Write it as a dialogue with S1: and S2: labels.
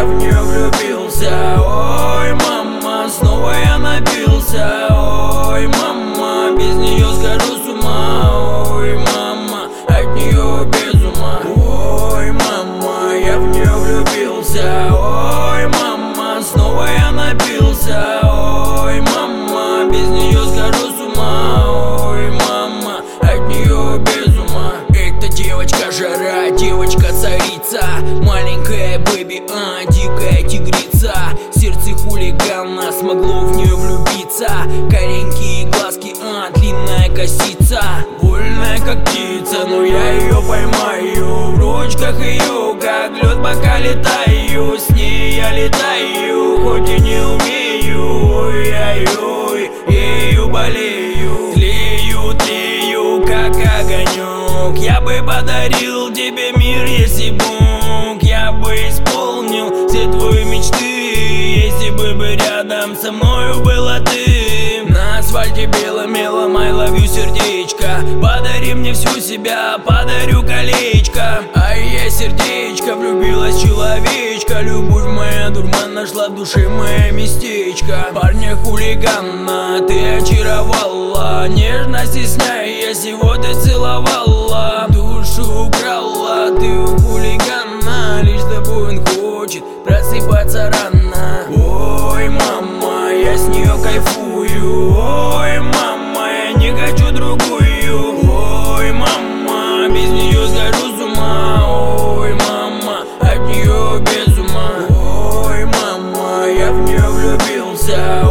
S1: я в нее влюбился. Ой, мама, снова я напился. Ой, мама, без нее схожу с ума. Ой, мама, от нее без ума. Ой, мама, я в нее влюбился. Ой, мама, снова я напился. Ой, мама, без нее схожу с ума. Ой, мама, от нее без ума. Эта девочка жара, девочка царица, маленькая бэби, дикая тигрица. Сердце хулигана смогло в нее влюбиться. Каренькие глазки, длинная косица. Вольная как птица, но я ее поймаю. В ручках ее, как лед, пока летаю. С ней я летаю, хоть и не умею. Ой-ой-ой, ею болею. Тлею, как огонек. Я бы подарил тебе мир, если бы мог. Я бы исполнил все твои мечты, если бы рядом со мною была ты. На асфальте бело-мелом I love you сердечко. Подари мне всю себя, подарю колечко. А я сердечко, влюбилась человечка. Любовь моя, дурман, нашла в душе мое местечко. Парня хулигана ты очаровала, нежно стесняясь, его ты целовала. Душу украла ты у хулигана, лишь с тобой он хочет просыпаться рано. Ой, мама, я с нее кайфую. Ой, мама, я не хочу другую. Ой, мама, без нее схожу с ума. Ой, мама, от нее без ума. Ой, мама, я в нее влюбился.